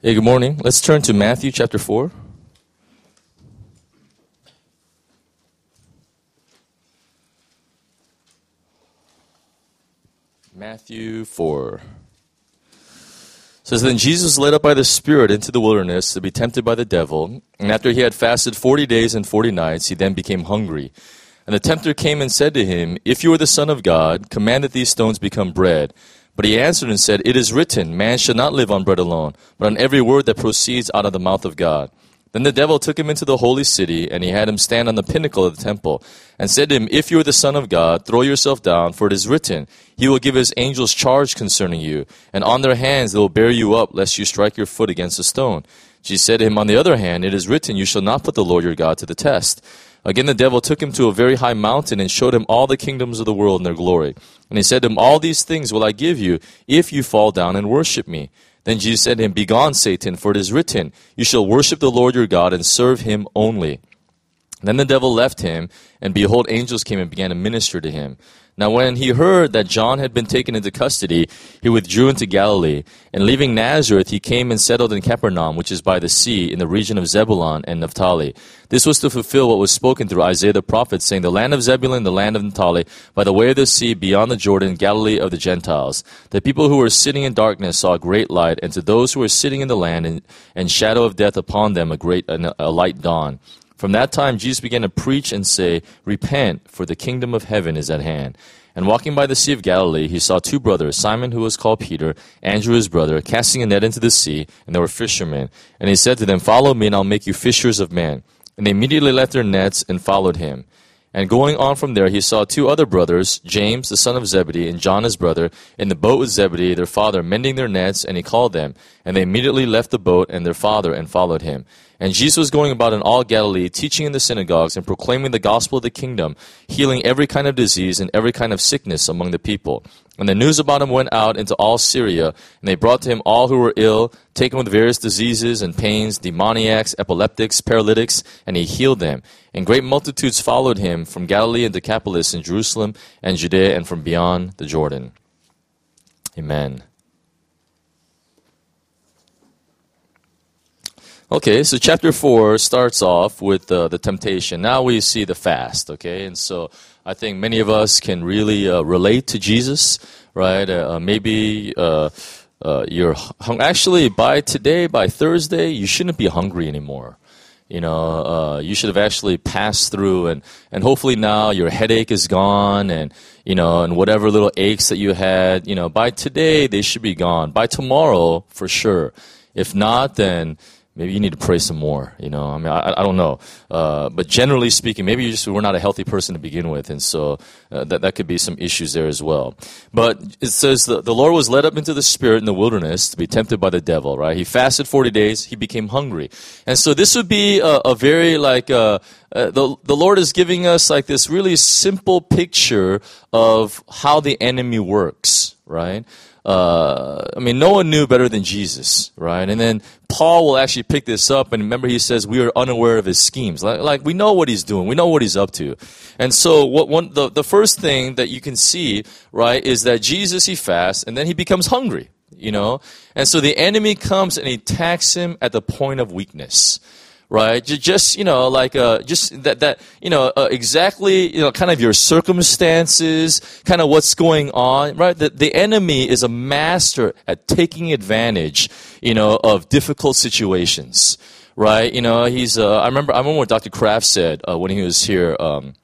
Hey, good morning. Let's turn to Matthew chapter 4. Matthew 4. It says, Then Jesus was led up by the Spirit into the wilderness to be tempted by the devil. And after he had fasted 40 days and 40 nights, he then became hungry. And the tempter came and said to him, If you are the Son of God, command that these stones become bread. But he answered and said, It is written, Man shall not live on bread alone, but on every word that proceeds out of the mouth of God. Then the devil took him into the holy city, and he had him stand on the pinnacle of the temple, and said to him, If you are the Son of God, throw yourself down, for it is written, He will give His angels charge concerning you, and on their hands they will bear you up, lest you strike your foot against a stone. Jesus said to him, On the other hand, it is written, You shall not put the Lord your God to the test. Again the devil took him to a very high mountain, and showed him all the kingdoms of the world and their glory. And he said to him, All these things will I give you, if you fall down and worship me. Then Jesus said to him, Begone, Satan, for it is written, You shall worship the Lord your God, and serve Him only. Then the devil left him, and behold, angels came and began to minister to him. Now when he heard that John had been taken into custody, he withdrew into Galilee. And leaving Nazareth, he came and settled in Capernaum, which is by the sea, in the region of Zebulun and Naphtali. This was to fulfill what was spoken through Isaiah the prophet, saying, The land of Zebulun, the land of Naphtali, by the way of the sea, beyond the Jordan, Galilee of the Gentiles. The people who were sitting in darkness saw a great light, and to those who were sitting in the land and shadow of death upon them a light dawn. From that time, Jesus began to preach and say, Repent, for the kingdom of heaven is at hand. And walking by the Sea of Galilee, he saw two brothers, Simon, who was called Peter, Andrew his brother, casting a net into the sea, and they were fishermen. And he said to them, Follow me, and I'll make you fishers of men. And they immediately left their nets and followed him. And going on from there, he saw two other brothers, James, the son of Zebedee, and John his brother, in the boat with Zebedee, their father, mending their nets, and he called them. And they immediately left the boat and their father and followed him. And Jesus was going about in all Galilee, teaching in the synagogues and proclaiming the gospel of the kingdom, healing every kind of disease and every kind of sickness among the people. And the news about him went out into all Syria, and they brought to him all who were ill, taken with various diseases and pains, demoniacs, epileptics, paralytics, and he healed them. And great multitudes followed him from Galilee and Decapolis and Jerusalem and Judea and from beyond the Jordan. Amen. Okay, so chapter 4 starts off with the temptation. Now we see the fast, okay? And so I think many of us can really relate to Jesus, right? Maybe you're actually by Thursday, you shouldn't be hungry anymore. You know, you should have actually passed through and hopefully now your headache is gone and, you know, and whatever little aches that you had, you know, by today they should be gone. By tomorrow, for sure. If not, then maybe you need to pray some more, you know. I mean, I don't know. But generally speaking, maybe you just were not a healthy person to begin with, and so that could be some issues there as well. But it says the Lord was led up into the Spirit in the wilderness to be tempted by the devil, right? He fasted 40 days. He became hungry. And so this would be a very like, the Lord is giving us like this really simple picture of how the enemy works, right? I mean, no one knew better than Jesus, right? And then Paul will actually pick this up, and remember he says we are unaware of his schemes. Like we know what he's doing, we know what he's up to. And so the first thing that you can see, right, is that Jesus, he fasts, and then he becomes hungry, you know? And so the enemy comes and he attacks him at the point of weakness. Right, just you know, like just that you know, exactly, you know, kind of your circumstances, kind of what's going on. Right, the enemy is a master at taking advantage, you know, of difficult situations. Right, you know, he's. I remember what Dr. Kraft said when he was here.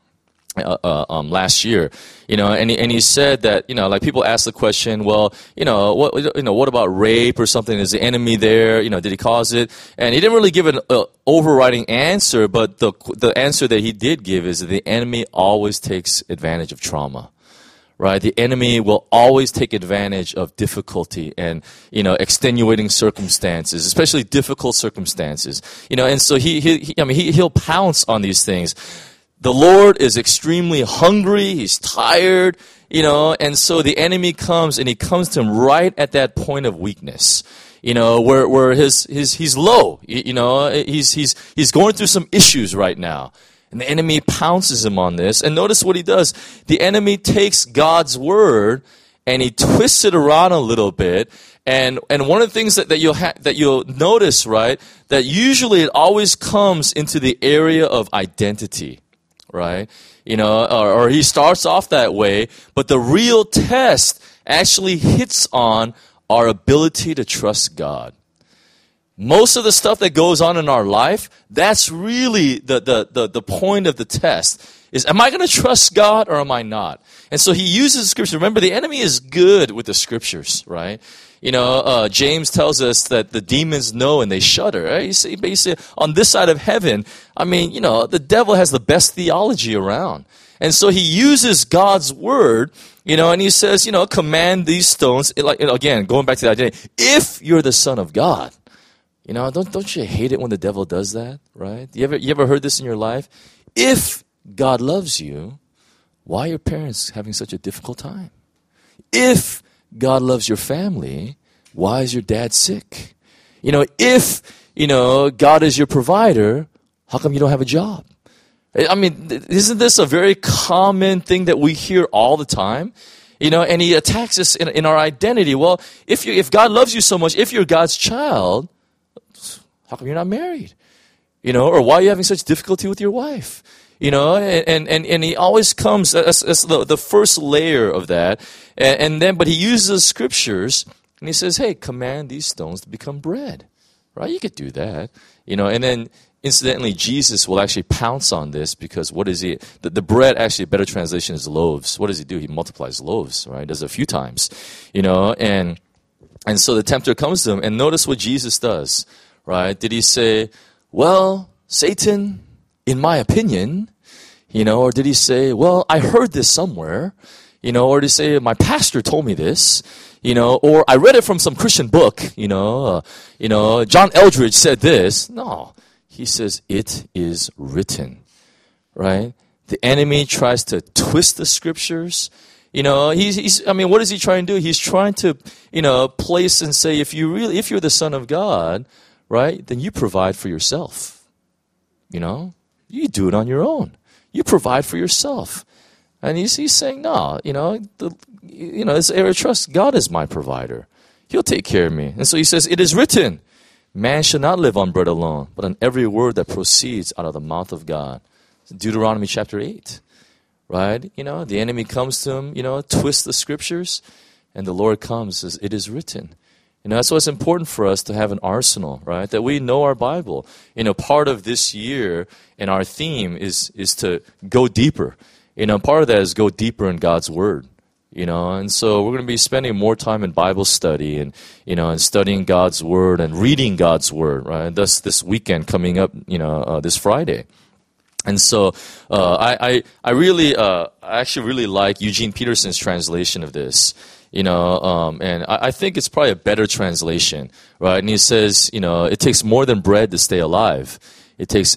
Last year, you know, and he said that, you know, like people ask the question, well, what about rape or something? Is the enemy there? You know, did he cause it? And he didn't really give an overriding answer, but the answer that he did give is that the enemy always takes advantage of trauma. Right? The enemy will always take advantage of difficulty and, you know, extenuating circumstances, especially difficult circumstances. You know, and so he'll pounce on these things. The Lord is extremely hungry, he's tired, you know, and so the enemy comes and he comes to him right at that point of weakness. You know, where he's low, you know, he's going through some issues right now. And the enemy pounces him on this. And notice what he does. The enemy takes God's word and he twists it around a little bit And one of the things that you'll notice, right, that usually it always comes into the area of identity, right? Or he starts off that way, but the real test actually hits on our ability to trust God. Most of the stuff that goes on in our life, that's really the point of the test. Is, am I going to trust God or am I not? And so he uses scripture. Remember, the enemy is good with the scriptures, right? James tells us that the demons know and they shudder, right? You see, basically, on this side of heaven, the devil has the best theology around. And so he uses God's word, and he says, command these stones, again, going back to the identity, if you're the Son of God. Don't you hate it when the devil does that, right? You ever heard this in your life? If God loves you, why are your parents having such a difficult time? If God loves your family, why is your dad sick? If God is your provider, how come you don't have a job? Isn't this a very common thing that we hear all the time? And he attacks us in our identity. Well, if God loves you so much, if you're God's child, how come you're not married? Or why are you having such difficulty with your wife? And he always comes as the first layer of that. But he uses scriptures and he says, hey, command these stones to become bread. Right? You could do that. And then incidentally, Jesus will actually pounce on this because what is he? The bread, actually, a better translation is loaves. What does he do? He multiplies loaves, right? He does it a few times, and so the tempter comes to him, and notice what Jesus does, right? Did he say, well, Satan, in my opinion, or did he say, well, I heard this somewhere, or did he say, my pastor told me this, or I read it from some Christian book, John Eldridge said this. No. He says, it is written, right? The enemy tries to twist the scriptures. What is he trying to do? He's trying to, place and say, if you're the Son of God, right, then you provide for yourself. You do it on your own. You provide for yourself. And he's saying, no, this area of trust, God is my provider. He'll take care of me. And so he says, it is written, man shall not live on bread alone, but on every word that proceeds out of the mouth of God. Deuteronomy chapter 8, right? The enemy comes to him, twists the scriptures, and the Lord comes and says, it is written. That's why it's important for us to have an arsenal, right? That we know our Bible. Part of this year and our theme is to go deeper. Part of that is go deeper in God's Word. And so we're going to be spending more time in Bible study and, and studying God's Word and reading God's Word, right? Thus, this weekend coming up, this Friday. And so, I actually really like Eugene Peterson's translation of this, and I think it's probably a better translation, right? And he says, it takes more than bread to stay alive. It takes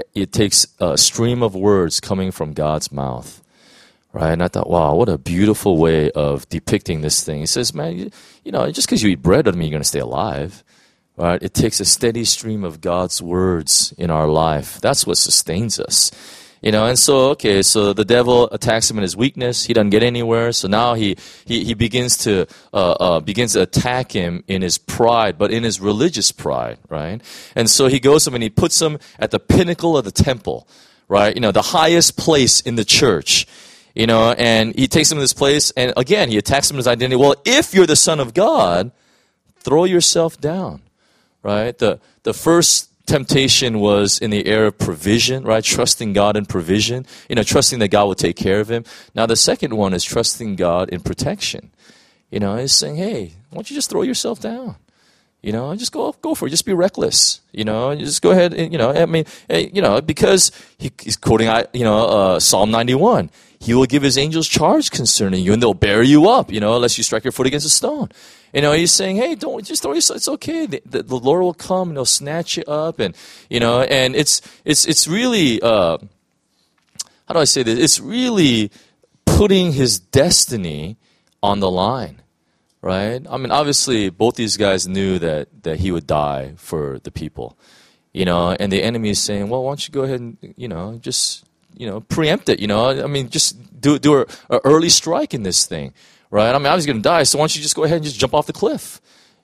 a stream of words coming from God's mouth. Right, and I thought, wow, what a beautiful way of depicting this thing. He says, man, just because you eat bread doesn't mean you're going to stay alive. Right? It takes a steady stream of God's words in our life. That's what sustains us. And so, so the devil attacks him in his weakness. He doesn't get anywhere. So now he begins to attack him in his pride, but in his religious pride, right? And so he goes to him and he puts him at the pinnacle of the temple, right? The highest place in the church. And he takes him to this place, and again, he attacks him in his identity. Well, if you're the Son of God, throw yourself down, right? The first temptation was in the area of provision, right? Trusting God in provision, trusting that God will take care of him. Now, the second one is trusting God in protection. He's saying, hey, why don't you just throw yourself down? Just go for it. Just be reckless. Just go ahead and, because he's quoting, Psalm 91. He will give his angels charge concerning you, and they'll bear you up, unless you strike your foot against a stone. He's saying, hey, don't just throw yourself. It's okay. The Lord will come and he'll snatch you up, and and it's really how do I say this? It's really putting his destiny on the line, right? Obviously, both these guys knew that he would die for the people, and the enemy is saying, well, why don't you go ahead and just preempt it, just do a early strike in this thing, right? I was going to die, so why don't you just go ahead and just jump off the cliff,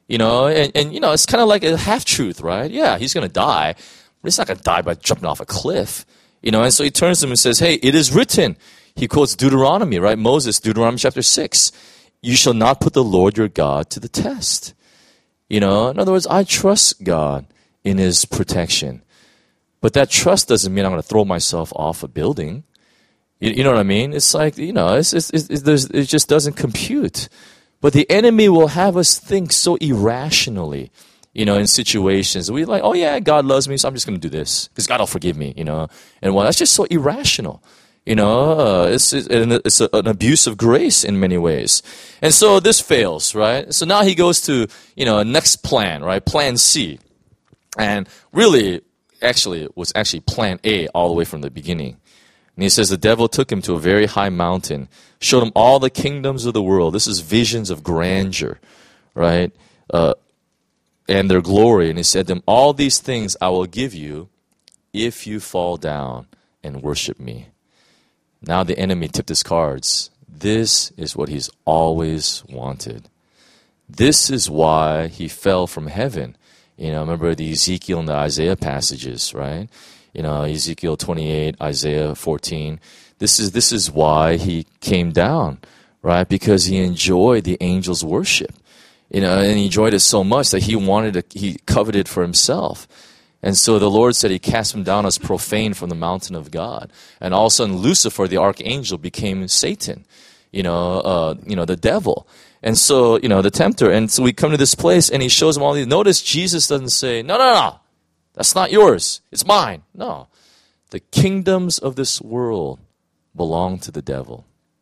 And it's kind of like a half-truth, right? Yeah, he's going to die, but he's not going to die by jumping off a cliff, and so he turns to him and says, hey, it is written. He quotes Deuteronomy, right? Moses, Deuteronomy chapter 6. You shall not put the Lord your God to the test. In other words, I trust God in his protection. But that trust doesn't mean I'm going to throw myself off a building. You know what I mean? It's like, it just doesn't compute. But the enemy will have us think so irrationally, in situations. We like, oh yeah, God loves me, so I'm just going to do this because God will forgive me, And that's just so irrational. It's an abuse of grace in many ways. And so this fails, right? So now he goes to, next plan, right? Plan C. And really, it was actually plan A all the way from the beginning. And he says the devil took him to a very high mountain, showed him all the kingdoms of the world. This is visions of grandeur, right? And their glory. And he said to them, all these things I will give you if you fall down and worship me. Now the enemy tipped his cards. This is what he's always wanted. This is why he fell from heaven. Remember the Ezekiel and the Isaiah passages, right? Ezekiel 28, Isaiah 14. This is why he came down, right? Because he enjoyed the angels' worship, and he enjoyed it so much that he coveted for himself. And so the Lord said he cast him down as profane from the mountain of God. And all of a sudden Lucifer, the archangel, became Satan, the devil. And so, the tempter. And so we come to this place and he shows them all these. Notice Jesus doesn't say, no. That's not yours. It's mine. No. The kingdoms of this world belong to the devil.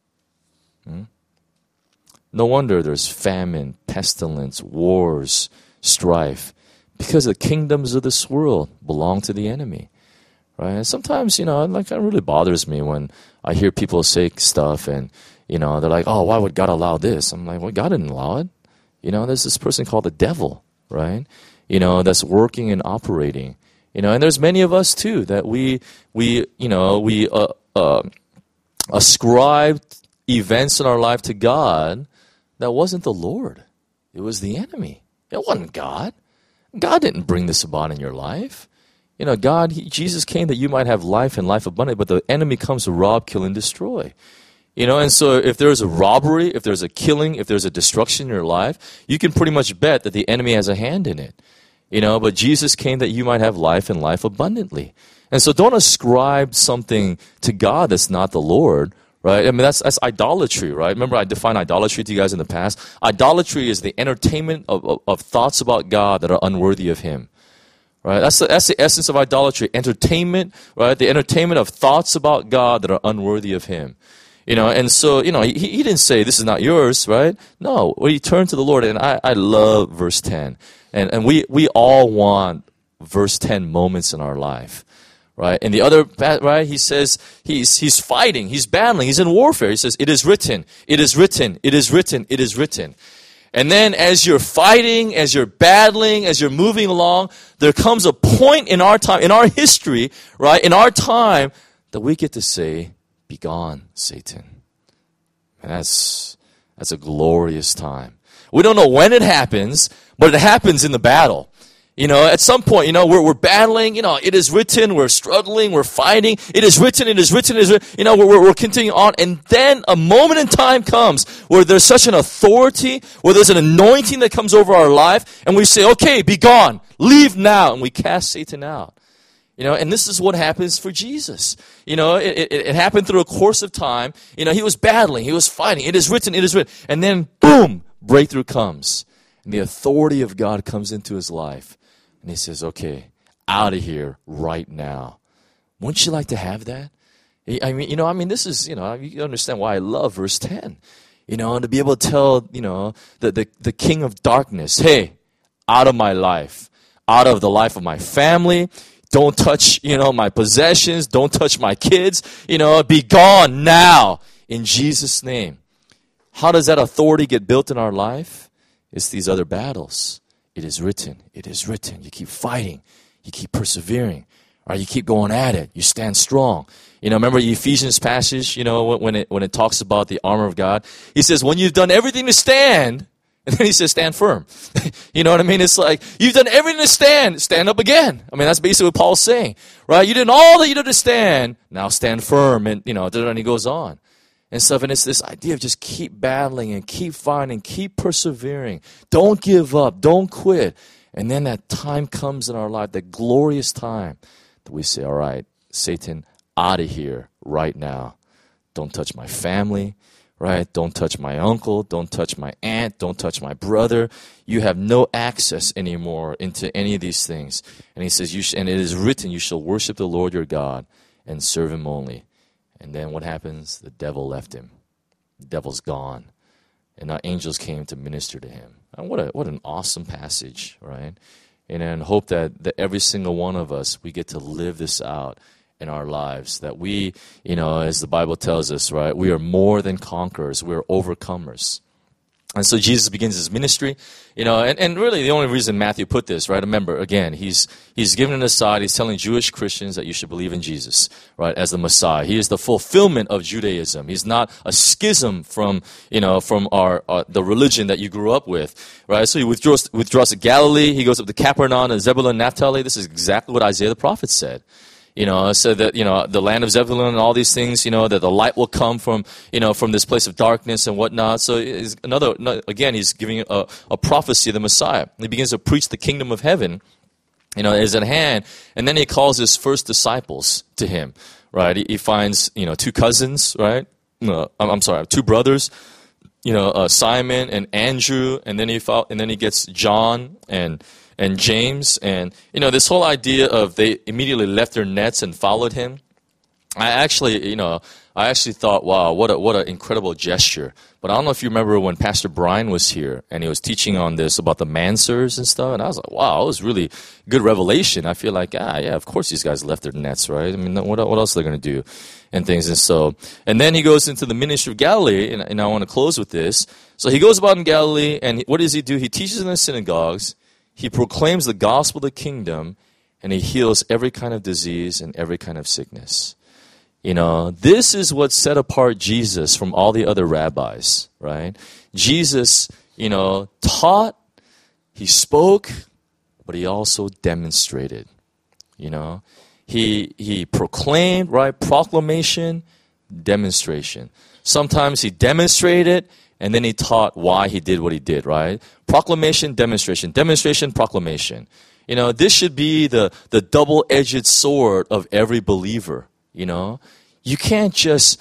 No wonder there's famine, pestilence, wars, strife. Because the kingdoms of this world belong to the enemy. Right? And sometimes, it really bothers me when I hear people say stuff and, they're like, oh, why would God allow this? I'm like, well, God didn't allow it. There's this person called the devil, right? That's working and operating. And there's many of us too that we ascribe events in our life to God that wasn't the Lord. It was the enemy. It wasn't God. God didn't bring this about in your life. Jesus came that you might have life and life abundant, but the enemy comes to rob, kill, and destroy. And so if there's a robbery, if there's a killing, if there's a destruction in your life, you can pretty much bet that the enemy has a hand in it. But Jesus came that you might have life and life abundantly. And so don't ascribe something to God that's not the Lord, right? I mean, that's idolatry, right? Remember I defined idolatry to you guys in the past? Idolatry is the entertainment of thoughts about God that are unworthy of him. Right? That's the essence of idolatry. Entertainment, right? The entertainment of thoughts about God that are unworthy of him. And so, he didn't say, this is not yours, right? No, he turned to the Lord, and I love verse 10. And we all want verse 10 moments in our life, right? And the other, right, he says, he's fighting, he's battling, he's in warfare. He says, it is written, it is written, it is written, it is written. And then as you're fighting, as you're battling, as you're moving along, there comes a point in our time, in our history, right, in our time, that we get to say, be gone, Satan. And that's a glorious time. We don't know when it happens, but it happens in the battle. At some point, we're battling, it is written, we're struggling, we're fighting, it is written, it is written, it is written, we're continuing on, and then a moment in time comes where there's such an authority, where there's an anointing that comes over our life, and we say, okay, be gone, leave now, and we cast Satan out. And this is what happens for Jesus. It happened through a course of time. He was battling, he was fighting, it is written, and then boom, breakthrough comes. And the authority of God comes into his life. And he says, okay, out of here right now. Wouldn't you like to have that? This is, you understand why I love verse 10. And to be able to tell, the king of darkness, hey, out of my life, out of the life of my family, don't touch, my possessions, don't touch my kids, be gone now in Jesus' name. How does that authority get built in our life? It's these other battles. It is written. It is written. You keep fighting. You keep persevering. Or you keep going at it. You stand strong. Remember the Ephesians passage, when it talks about the armor of God? He says, when you've done everything to stand, And then he says, stand firm. You know what I mean? It's like, you've done everything to stand up again. I mean, that's basically what Paul's saying, right? You did all that you did to stand, now stand firm. And, and he goes on and stuff. And it's this idea of just keep battling and keep fighting, keep persevering. Don't give up, don't quit. And then that time comes in our life, that glorious time that we say, all right, Satan, out of here right now. Don't touch my family. Right? Don't touch my uncle. Don't touch my aunt. Don't touch my brother. You have no access anymore into any of these things. And he says, and it is written, you shall worship the Lord your God and serve him only. And then what happens? The devil left him. The devil's gone. And now angels came to minister to him. And what an awesome passage, right? And hope that every single one of us, we get to live this out in our lives, that we, as the Bible tells us, right, we are more than conquerors, we are overcomers. And so Jesus begins his ministry, and really the only reason Matthew put this, right, remember, again, he's giving an aside, he's telling Jewish Christians that you should believe in Jesus, right, as the Messiah. He is the fulfillment of Judaism. He's not a schism from our the religion that you grew up with, right? So he withdraws to Galilee, he goes up to Capernaum and Zebulun, Naphtali. This is exactly what Isaiah the prophet said. So that, the land of Zebulun and all these things, that the light will come from this place of darkness and whatnot. So he's giving a prophecy of the Messiah. He begins to preach the kingdom of heaven, is at hand. And then he calls his first disciples to him, right? He finds, two cousins, right? Two brothers, Simon and Andrew. And then he gets John and James, and this whole idea of they immediately left their nets and followed him. I actually thought, wow, what an incredible gesture. But I don't know if you remember when Pastor Brian was here and he was teaching on this about the mansers and stuff, and I was like, wow, it was really good revelation. I feel like, yeah, of course these guys left their nets, right? I mean, what else are they going to do and things? And then he goes into the ministry of Galilee, and I want to close with this. So he goes about in Galilee, and what does he do? He teaches in the synagogues. He proclaims the gospel of the kingdom, and he heals every kind of disease and every kind of sickness. This is what set apart Jesus from all the other rabbis, right? Jesus, taught, he spoke, but he also demonstrated. He proclaimed, right? Proclamation, demonstration. Sometimes he demonstrated, and then he taught why he did what he did, right? Proclamation, demonstration. Demonstration, proclamation. This should be the double-edged sword of every believer, You can't just,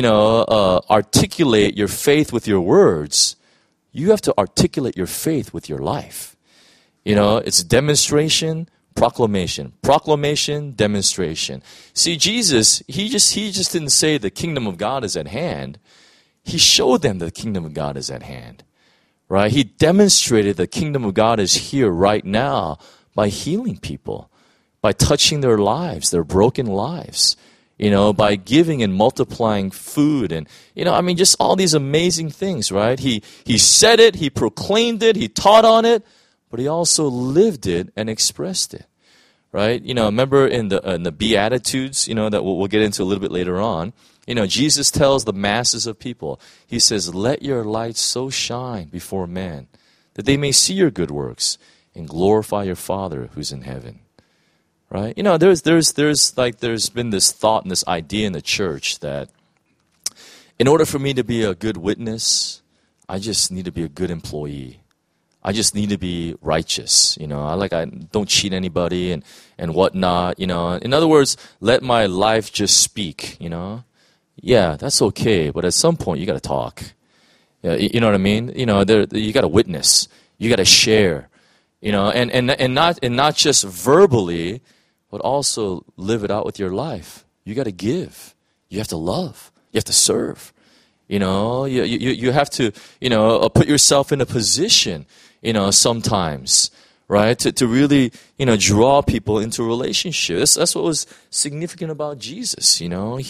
articulate your faith with your words. You have to articulate your faith with your life. It's demonstration, proclamation. Proclamation, demonstration. See, Jesus, he just didn't say the kingdom of God is at hand. He showed them the kingdom of God is at hand, right? He demonstrated the kingdom of God is here right now by healing people, by touching their lives, their broken lives, by giving and multiplying food and, just all these amazing things, right? He said it, he proclaimed it, he taught on it, but he also lived it and expressed it, right? Remember in the Beatitudes, that we'll get into a little bit later on, Jesus tells the masses of people, he says, let your light so shine before men that they may see your good works and glorify your Father who's in heaven. Right? There's been this thought and this idea in the church that in order for me to be a good witness, I just need to be a good employee. I just need to be righteous. I don't cheat anybody and whatnot. In other words, let my life just speak. Yeah, that's okay, but at some point you got to talk. You know what I mean? You got to witness. You got to share. And not just verbally, but also live it out with your life. You got to give. You have to love. You have to serve. You have to put yourself in a position. Sometimes. Right? To really, draw people into a relationship. That's what was significant about Jesus.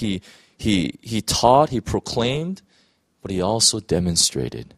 He taught, he proclaimed, but he also demonstrated.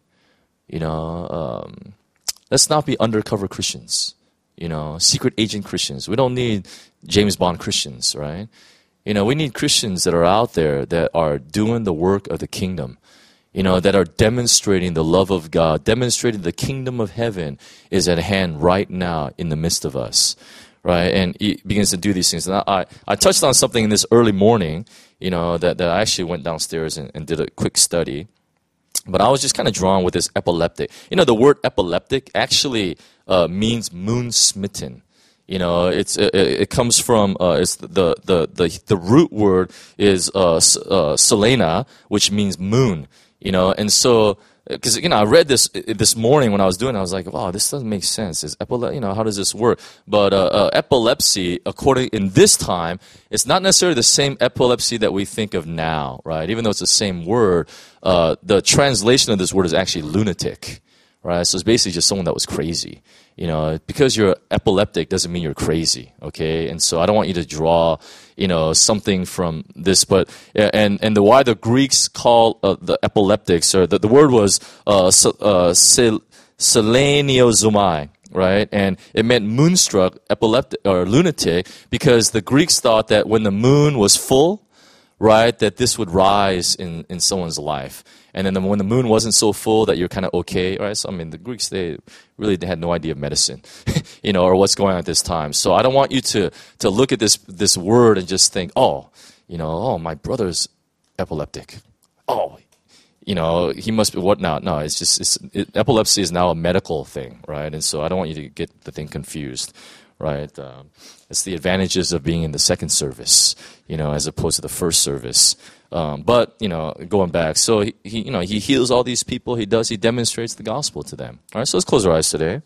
Let's not be undercover Christians. Secret agent Christians. We don't need James Bond Christians, right? We need Christians that are out there that are doing the work of the kingdom. that are demonstrating the love of God, demonstrating the kingdom of heaven is at hand right now in the midst of us, right? And he begins to do these things. And I touched on something in this early morning, that I actually went downstairs and did a quick study. But I was just kind of drawn with this epileptic. The word epileptic actually means moon-smitten. It comes from it's the root word is selena, which means moon. And so because I read this morning when I was doing it, I was like, wow, this doesn't make sense. Is how does this work? But epilepsy, according in this time, it's not necessarily the same epilepsy that we think of now, right? Even though it's the same word, the translation of this word is actually lunatic, right? So it's basically just someone that was crazy. Because you're epileptic doesn't mean you're crazy, okay? And so I don't want you to draw, something from this, but and why the Greeks call the epileptics, or the word was seleniozomai, right? And it meant moonstruck, epileptic or lunatic, because the Greeks thought that when the moon was full, right, that this would rise in someone's life. And then when the moon wasn't so full that you're kind of okay, right? So, the Greeks, they had no idea of medicine, or what's going on at this time. So I don't want you to look at this word and just think, my brother's epileptic. He must be what now? No, epilepsy is now a medical thing, right? And so I don't want you to get the thing confused, right? It's the advantages of being in the second service, as opposed to the first service. But going back, so he heals all these people. He demonstrates the gospel to them. All right, so let's close our eyes today.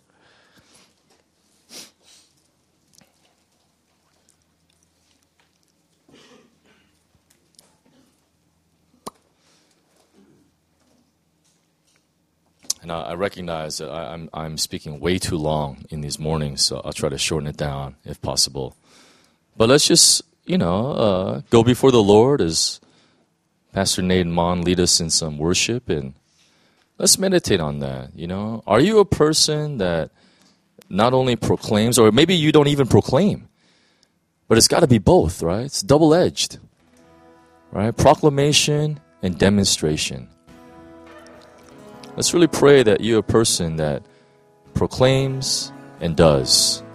And I recognize that I'm speaking way too long in these mornings, so I'll try to shorten it down if possible. But let's just go before the Lord as Pastor Nate and Mon lead us in some worship, and let's meditate on that. Are you a person that not only proclaims, or maybe you don't even proclaim, but it's got to be both, right? It's double-edged, right? Proclamation and demonstration. Let's really pray that you're a person that proclaims and does.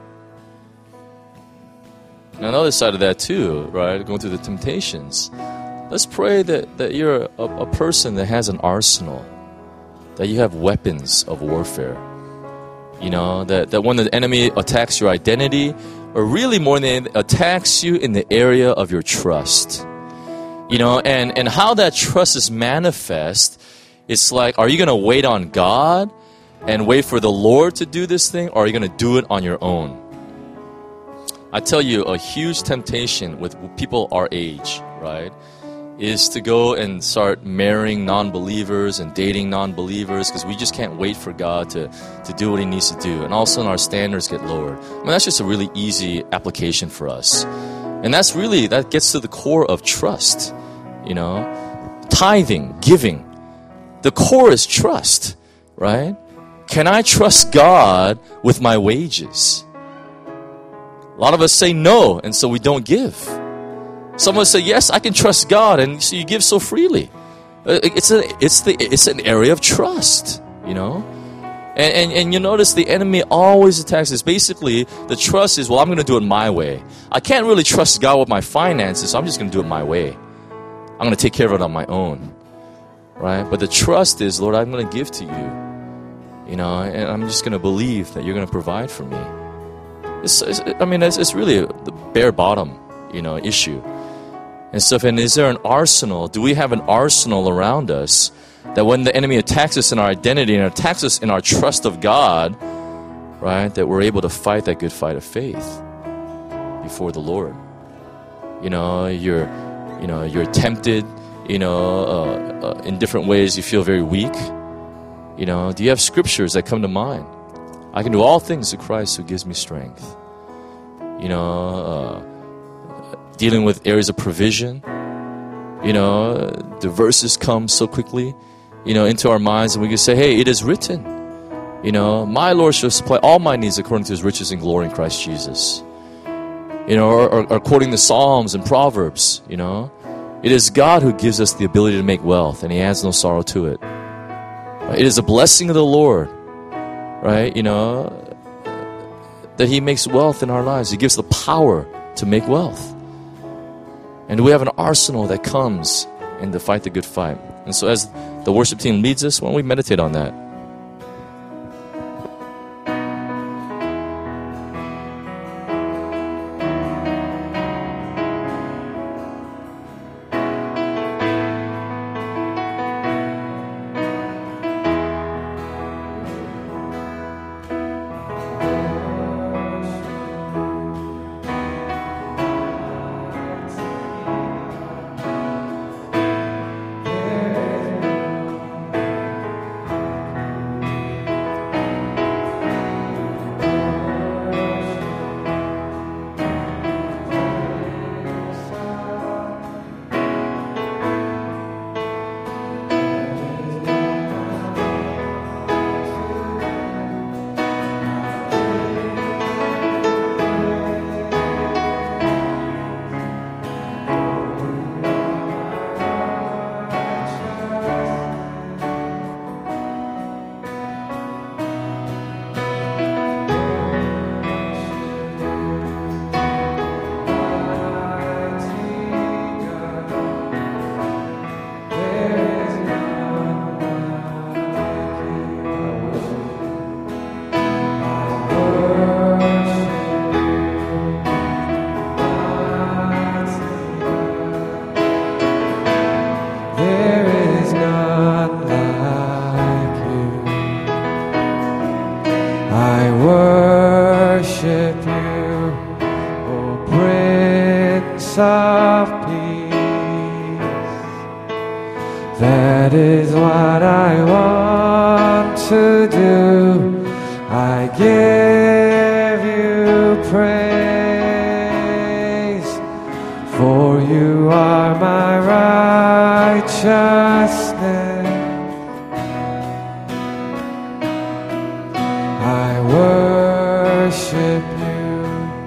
And on the other side of that too, right, going through the temptations, let's pray that you're a person that has an arsenal, that you have weapons of warfare. That when the enemy attacks your identity, or really more than attacks you in the area of your trust, and how that trust is manifest, it's like, are you going to wait on God and wait for the Lord to do this thing, or are you going to do it on your own? I tell you, a huge temptation with people our age, right, is to go and start marrying non-believers and dating non-believers, because we just can't wait for God to do what He needs to do. And all of a sudden our standards get lowered. That's just a really easy application for us. And that gets to the core of trust, tithing, giving. The core is trust, right? Can I trust God with my wages? A lot of us say no, and so we don't give. Some of us say, yes, I can trust God, and so you give so freely. It's an area of trust, And you notice the enemy always attacks this. Basically, the trust is, well, I'm going to do it my way. I can't really trust God with my finances, so I'm just going to do it my way. I'm going to take care of it on my own. Right? But the trust is, Lord, I'm going to give to you, and I'm just going to believe that you're going to provide for me. It's really the bare bottom, issue. And so, is there an arsenal? Do we have an arsenal around us that when the enemy attacks us in our identity and attacks us in our trust of God, right, that we're able to fight that good fight of faith before the Lord? You're tempted. In different ways you feel very weak. Do you have scriptures that come to mind? I can do all things through Christ who gives me strength. Dealing with areas of provision. The verses come so quickly, into our minds, and we can say, hey, it is written. My Lord shall supply all my needs according to His riches and glory in Christ Jesus. Or quoting the Psalms and Proverbs, It is God who gives us the ability to make wealth, and He adds no sorrow to it. It is a blessing of the Lord, right? That He makes wealth in our lives. He gives the power to make wealth. And we have an arsenal that comes in to fight the good fight. And so as the worship team leads us, why don't we meditate on that? That is what I want to do. I give you praise, for you are my righteousness. I worship you,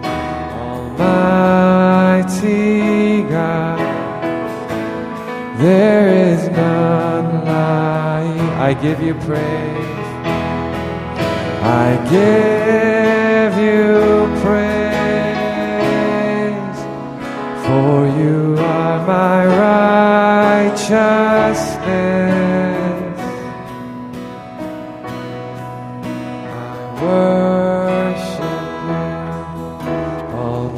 Almighty God. There is none like you. I give you praise. I give you praise, for you are my righteousness. I worship you,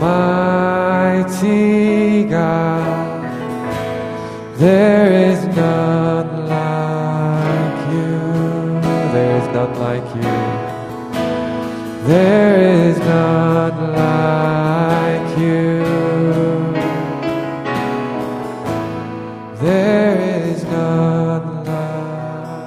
Almighty God. There is none like you. There is none like you. There is none like you. There is none like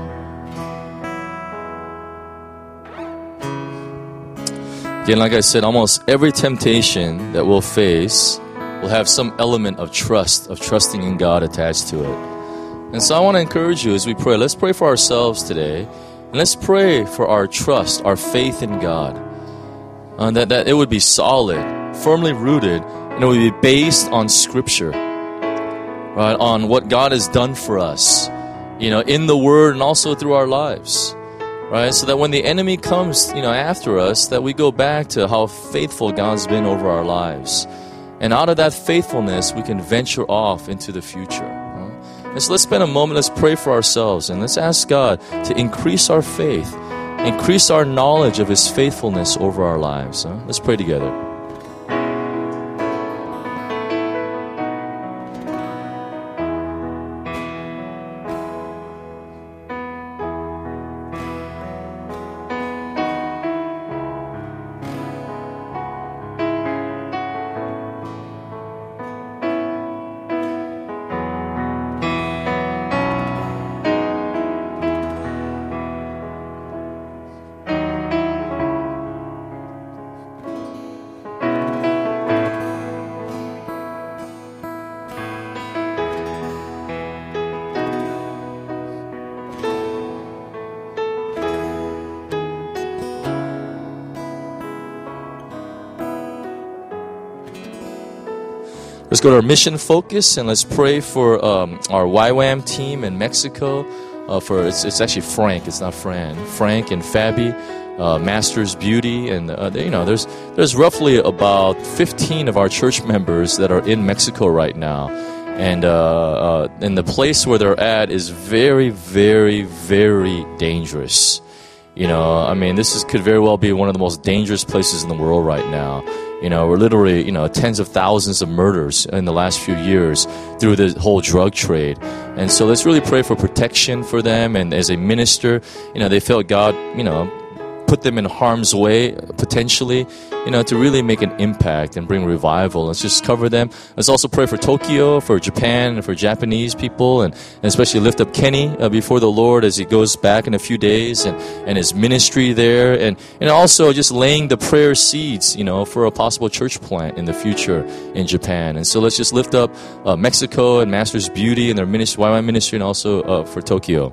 you. Again, like I said, almost every temptation that we'll face will have some element of trust, of trusting in God attached to it. And so I want to encourage you as we pray. Let's pray for ourselves today. And let's pray for our trust, our faith in God. That it would be solid, firmly rooted, and it would be based on Scripture. Right? On what God has done for us, in the Word and also through our lives. Right? So that when the enemy comes, after us, that we go back to how faithful God's been over our lives. And out of that faithfulness, we can venture off into the future. And so let's spend a moment, let's pray for ourselves, and let's ask God to increase our faith, increase our knowledge of His faithfulness over our lives. Let's pray together. Let's go to our mission focus and let's pray for our YWAM team in Mexico. It's actually Frank, it's not Fran. Frank and Fabi, Masters Beauty, and there's roughly about 15 of our church members that are in Mexico right now, and the place where they're at is very, very, very dangerous. This could very well be one of the most dangerous places in the world right now. We're literally, tens of thousands of murders in the last few years through the whole drug trade. And so let's really pray for protection for them. And as a minister, they felt God, put them in harm's way, potentially, to really make an impact and bring revival. Let's just cover them. Let's also pray for Tokyo, for Japan, and for Japanese people, and especially lift up Kenny before the Lord as he goes back in a few days, and his ministry there, and also just laying the prayer seeds, for a possible church plant in the future in Japan. And so let's just lift up Mexico and Masters Beauty and their ministry, YY ministry, and also for Tokyo.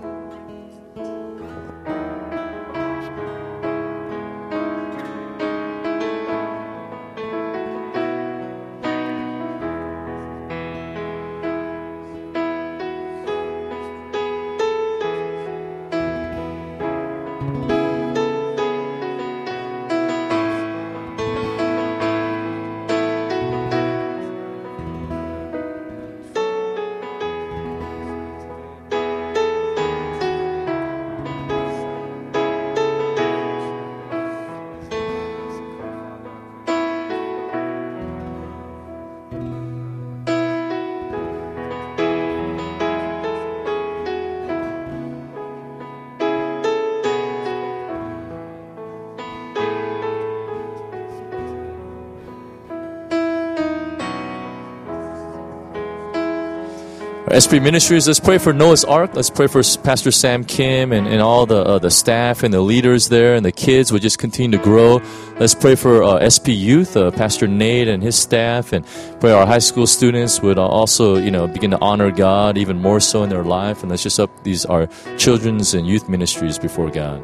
SP Ministries, let's pray for Noah's Ark. Let's pray for Pastor Sam Kim and all the staff and the leaders there, and the kids would just continue to grow. Let's pray for SP Youth, Pastor Nate and his staff, and pray our high school students would also, begin to honor God even more so in their life. And let's just up our children's and youth ministries before God.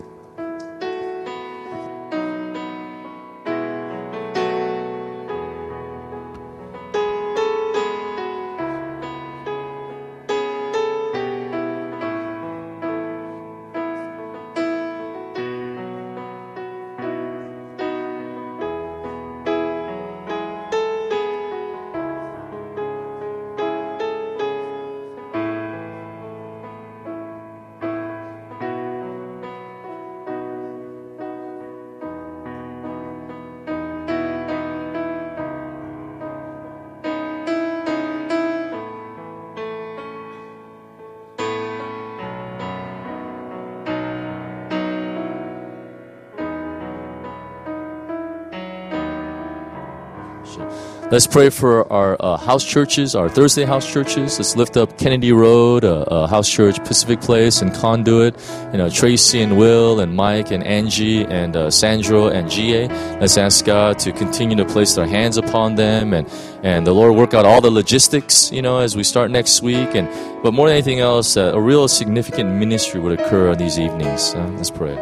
Let's pray for our house churches, our Thursday house churches. Let's lift up Kennedy Road, House Church, Pacific Place, and Conduit. Tracy and Will and Mike and Angie and Sandro and GA. Let's ask God to continue to place their hands upon them and the Lord work out all the logistics, as we start next week. But more than anything else, a real significant ministry would occur on these evenings. Let's pray.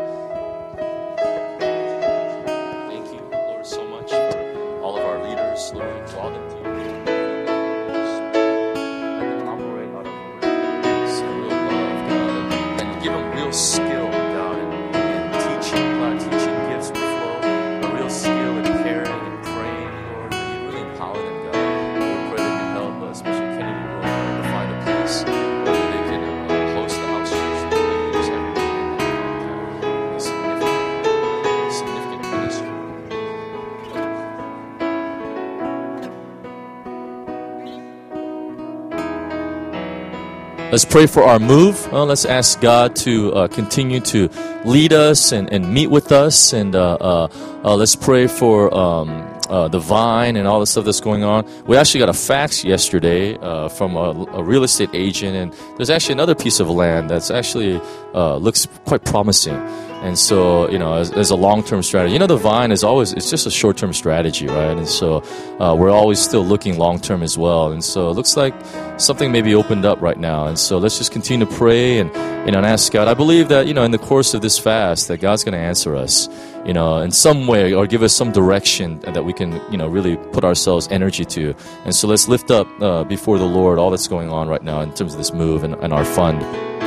Let's pray for our move. Let's ask God to continue to lead us and meet with us. And let's pray for the vine and all the stuff that's going on. We actually got a fax yesterday from a real estate agent. And there's actually another piece of land that's actually looks quite promising. And so, as a long-term strategy, the vine is always, it's just a short-term strategy, right? And so we're always still looking long-term as well. And so it looks like something may be opened up right now. And so let's just continue to pray and ask God. I believe that, in the course of this fast, that God's going to answer us, in some way, or give us some direction that we can, really put ourselves energy to. And so let's lift up before the Lord all that's going on right now in terms of this move and our fund.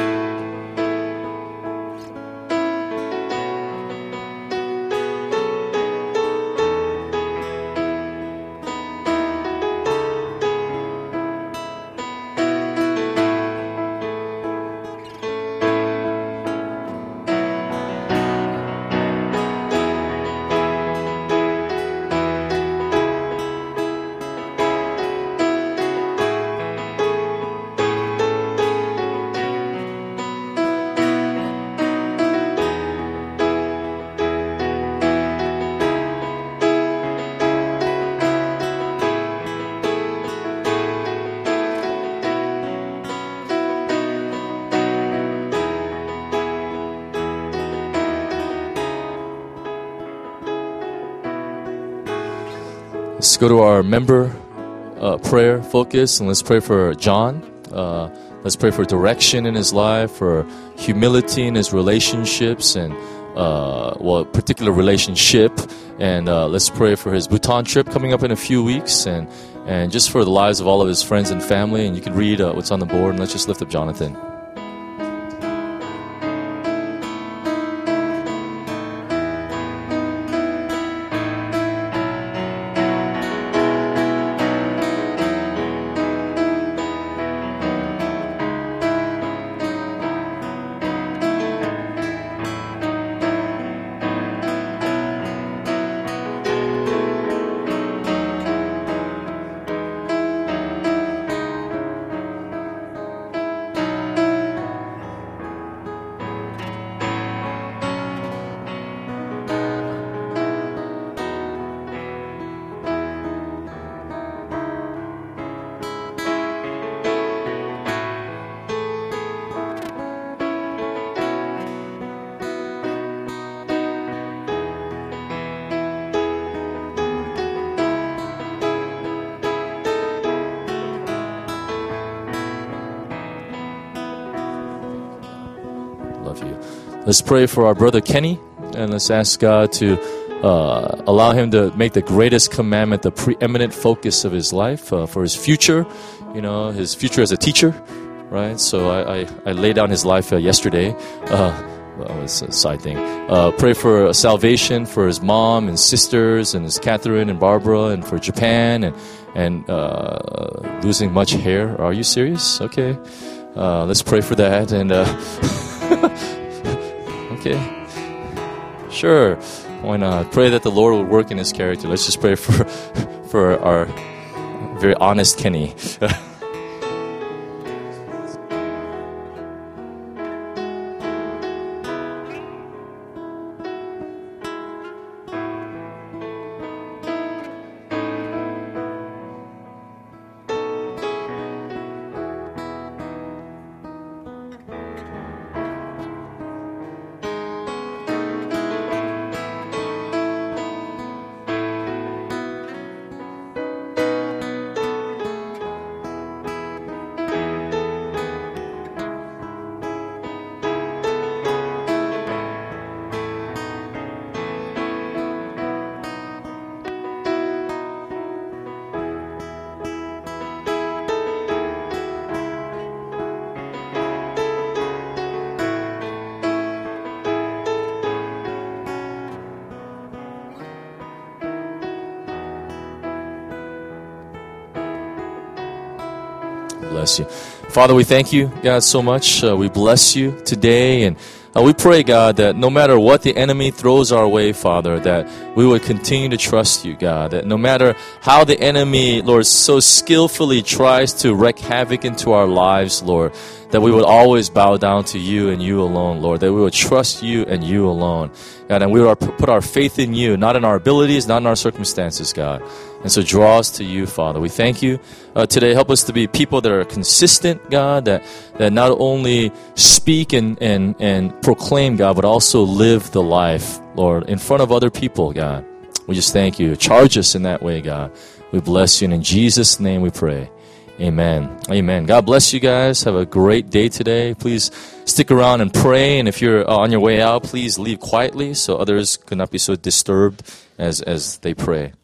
Let's go to our member prayer focus, and let's pray for John. Let's pray for direction in his life, for humility in his relationships, and particular relationship. And let's pray for his Bhutan trip coming up in a few weeks, and just for the lives of all of his friends and family. And you can read what's on the board, and let's just lift up Jonathan. Let's pray for our brother Kenny, and let's ask God to allow him to make the greatest commandment the preeminent focus of his life for his future, his future as a teacher, right? So I laid down his life yesterday. It's a side thing. Pray for salvation for his mom and sisters, and his Catherine and Barbara, and for Japan, and losing much hair. Are you serious? Okay. Let's pray for that. And okay. Sure. Why not? Pray that the Lord will work in his character. Let's just pray for our very honest Kenny. Bless you. Father, we thank you, God, so much. We bless you today, and we pray, God, that no matter what the enemy throws our way, Father, that we would continue to trust you, God, that no matter how the enemy, Lord, so skillfully tries to wreak havoc into our lives, Lord, that we would always bow down to you and you alone, Lord, that we would trust you and you alone, God, and we would put our faith in you, not in our abilities, not in our circumstances, God. And so draw us to you, Father. We thank you today. Help us to be people that are consistent, God, that not only speak and proclaim, God, but also live the life, Lord, in front of other people, God. We just thank you. Charge us in that way, God. We bless you, and in Jesus' name we pray. Amen. Amen. God bless you guys. Have a great day today. Please stick around and pray. And if you're on your way out, please leave quietly so others could not be so disturbed as they pray.